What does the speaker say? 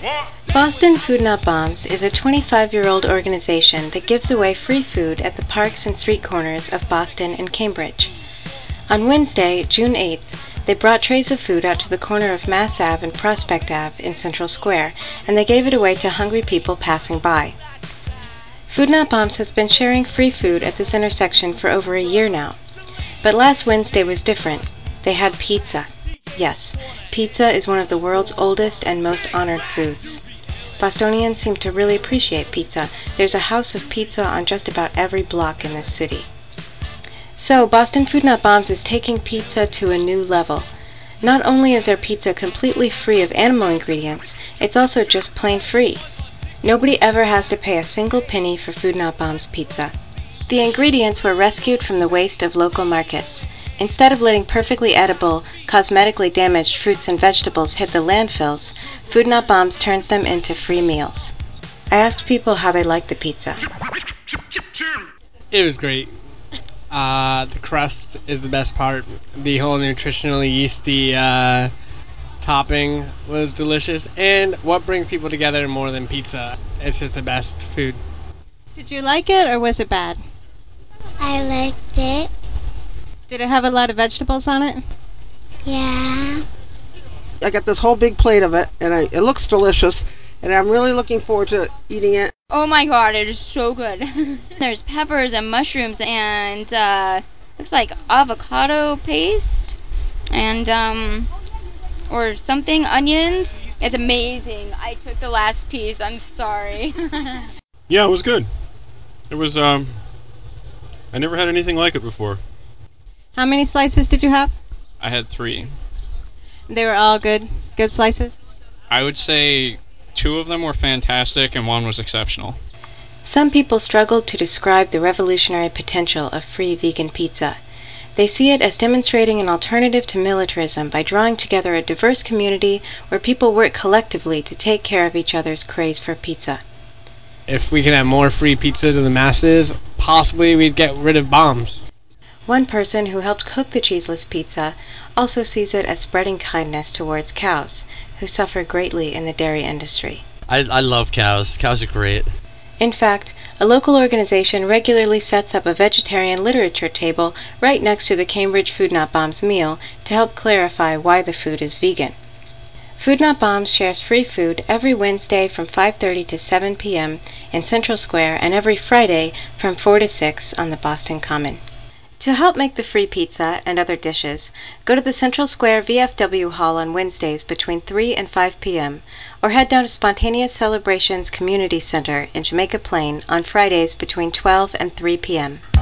Boston Food Not Bombs is a 25-year-old organization that gives away free food at the parks and street corners of Boston and Cambridge. On Wednesday, June 8th, they brought trays of food out to the corner of Mass Ave and Prospect Ave in Central Square, and they gave it away to hungry people passing by. Food Not Bombs has been sharing free food at this intersection for over a year now. But last Wednesday was different. They had pizza. Yes, pizza is one of the world's oldest and most honored foods. Bostonians seem to really appreciate pizza. There's a house of pizza on just about every block in this city. So, Boston Food Not Bombs is taking pizza to a new level. Not only is their pizza completely free of animal ingredients, it's also just plain free. Nobody ever has to pay a single penny for Food Not Bombs pizza. The ingredients were rescued from the waste of local markets. Instead of letting perfectly edible, cosmetically damaged fruits and vegetables hit the landfills, Food Not Bombs turns them into free meals. I asked people how they liked the pizza. It was great. The crust is the best part. The whole nutritionally yeasty topping was delicious. And what brings people together more than pizza? It's just the best food. Did you like it or was it bad? I liked it. Did it have a lot of vegetables on it? Yeah. I got this whole big plate of it, and it looks delicious, and I'm really looking forward to eating it. Oh my god, it is so good. There's peppers and mushrooms and looks like avocado paste and or something, onions. It's amazing. I took the last piece. I'm sorry. Yeah, it was good. It was I never had anything like it before. How many slices did you have? I had 3. They were all good slices? I would say 2 of them were fantastic and 1 was exceptional. Some people struggle to describe the revolutionary potential of free vegan pizza. They see it as demonstrating an alternative to militarism by drawing together a diverse community where people work collectively to take care of each other's craze for pizza. If we could have more free pizza to the masses, possibly we'd get rid of bombs. One person who helped cook the cheeseless pizza also sees it as spreading kindness towards cows, who suffer greatly in the dairy industry. I love cows. Cows are great. In fact, a local organization regularly sets up a vegetarian literature table right next to the Cambridge Food Not Bombs meal to help clarify why the food is vegan. Food Not Bombs shares free food every Wednesday from 5:30 to 7 p.m. in Central Square and every Friday from 4 to 6 on the Boston Common. To help make the free pizza and other dishes, go to the Central Square VFW Hall on Wednesdays between 3 and 5 p.m. or head down to Spontaneous Celebrations Community Center in Jamaica Plain on Fridays between 12 and 3 p.m.